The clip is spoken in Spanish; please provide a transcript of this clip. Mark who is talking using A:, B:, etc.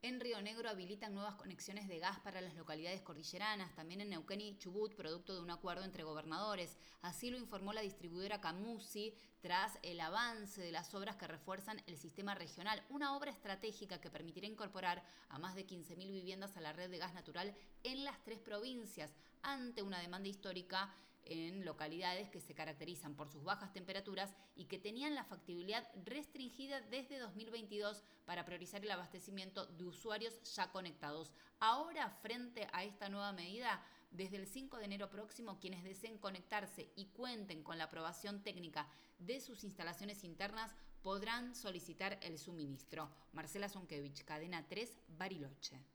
A: En Río Negro habilitan nuevas conexiones de gas para las localidades cordilleranas, también en Neuquén y Chubut, producto de un acuerdo entre gobernadores. Así lo informó la distribuidora Camusi tras el avance de las obras que refuerzan el sistema regional, una obra estratégica que permitirá incorporar a más de 15.000 viviendas a la red de gas natural en las 3 provincias, ante una demanda histórica en localidades que se caracterizan por sus bajas temperaturas y que tenían la factibilidad restringida desde 2022 para priorizar el abastecimiento de usuarios ya conectados. Ahora, frente a esta nueva medida, desde el 5 de enero próximo, quienes deseen conectarse y cuenten con la aprobación técnica de sus instalaciones internas podrán solicitar el suministro. Marcela Zonkevich, Cadena 3, Bariloche.